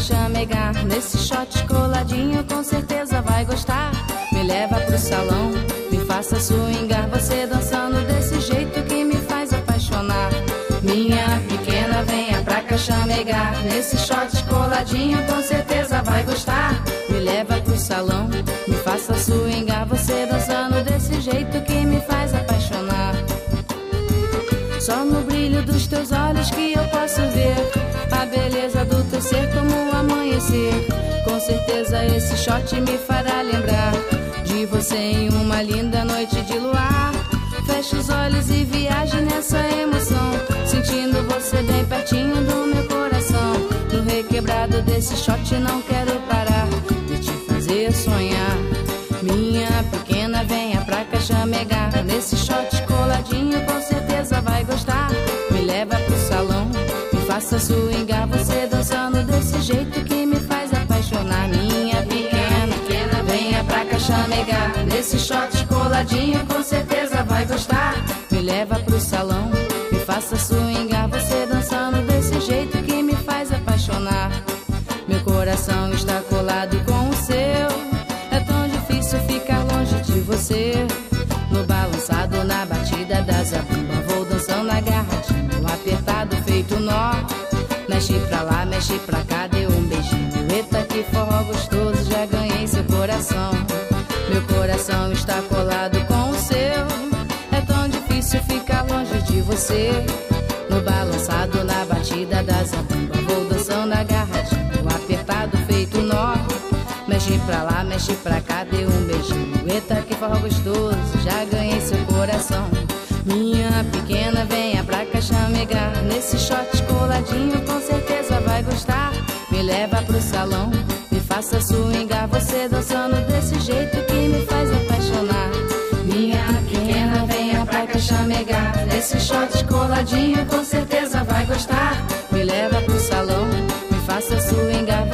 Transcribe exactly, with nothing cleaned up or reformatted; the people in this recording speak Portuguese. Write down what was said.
chamegar. Nesse shot coladinho com certeza vai gostar. Me leva pro salão, me faça swingar. Você dançando desse jeito que me faz apaixonar. Minha pequena, venha pra cá chamegar. Nesse shot coladinho com certeza vai gostar. Me leva pro salão, me faça swingar. Você dançando desse jeito que me faz apaixonar. Só no brilho dos teus olhos que eu posso ver a beleza do teu ser como um amanhecer. Com certeza esse shot me fará lembrar de você em uma linda noite de luar. Feche os olhos e viaje nessa emoção, sentindo você bem pertinho do meu coração. No requebrado desse shot não quero parar de te fazer sonhar. Minha pequena, venha pra cá chamegar. Nesse shot coladinho com certeza vai gostar. Me leva pro salão, me faça swingar. Você dançando desse jeito que me faz apaixonar. Minha pequena, venha pra cá chamegar. Nesse shot coladinho com certeza vai gostar. Me leva pro salão, me faça swingar. Você dançando desse jeito que me faz apaixonar. Meu coração está colado com o seu. É tão difícil ficar longe de você. No balançado, na batida da zabumba, vou dançando agarradinho, apertado feito nó. Mexe pra lá, mexe pra cá, deu um beijinho. Eita que forró gostoso, já ganhei seu coração. Meu coração está colado com o seu. É tão difícil ficar longe de você. No balançado, na batida da zabumba, vou dançando agarradinho, apertado feito nó. Mexe pra lá, mexe pra cá, deu um beijinho. Eita que forró gostoso, já ganhei seu coração. Minha pequena, venha pra cá chamegar. Nesse shot coladinho com certeza vai gostar. Me leva pro salão, me faça swingar. Você dançando desse jeito que me faz apaixonar. Minha pequena, venha pra cá chamegar. Nesse shot coladinho com certeza vai gostar. Me leva pro salão, me faça swingar.